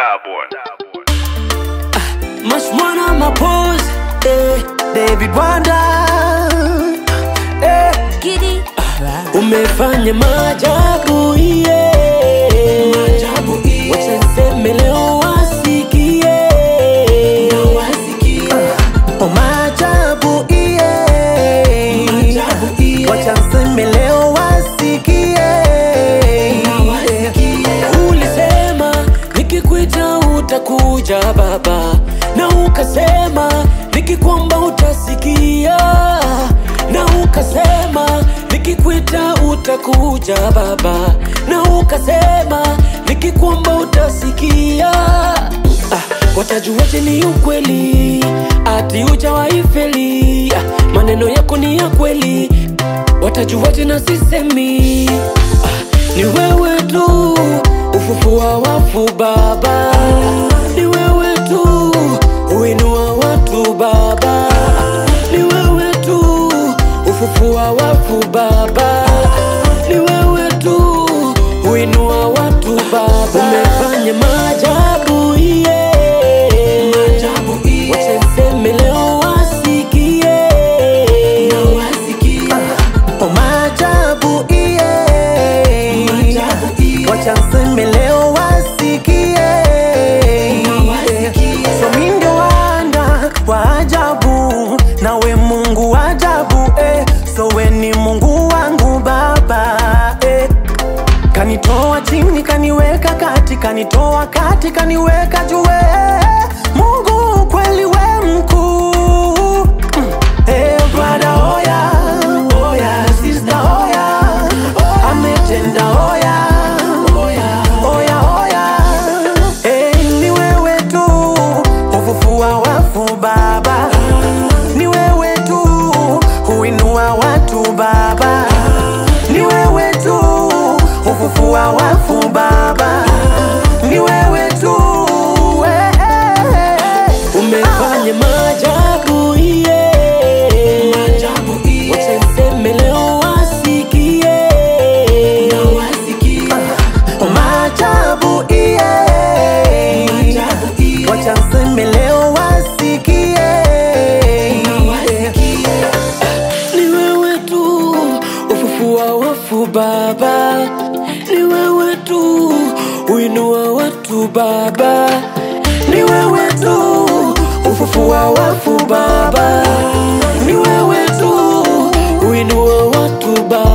Mashmwana Mapose, David Wanda, Giddy. umefanya maajabu, wacha niseme leo wasikie, maajabu, wacha niseme leo wasikie. Ulisema nikikuita utakuja Baba, na ukasema nikikuomba utasikia, na ukasema nikikuita utakuja Baba, na ukasema nikikuomba utasikia. Watajuaje ni ukweli ati hujawahi feli? Maneno yako ni ya kweli, watajuaje na sisemi? Ni wewe tu ufufua wafu Baba, ni wewe tu uinua watu Baba, ni wewe tu ufufua wafu Baba, ni wewe tu uinua watu Baba. Umefanya maajabu, wacha niseme leo wasikie, maajabu, wacha niseme leo wasikie. So mingi Wanda wa ajabu, nawe Mungu wa ajabu, so we ni Mungu wangu Baba, kanitoa chini kaniweka kati, kanitoa kati kaniweka juu, Mungu kweli we mkuu. Brother oya, oya, sister oya, ametenda oya, oya, oya, ni wewe tu ufufua wafu Baba, ni wewe tu huinua watu Baba, ni wewe tu ufufua wafu Baba, ni wewe tu, umefanya maajabu, wacha niseme leo wasikie, maajabu, wacha niseme leo wasikie. Ni wewe tu ufufua wafu Baba, ni wewe tu uinua watu Baba, ni wewe tu ufufua wafu Baba, ni wewe tu uinua watu Baba.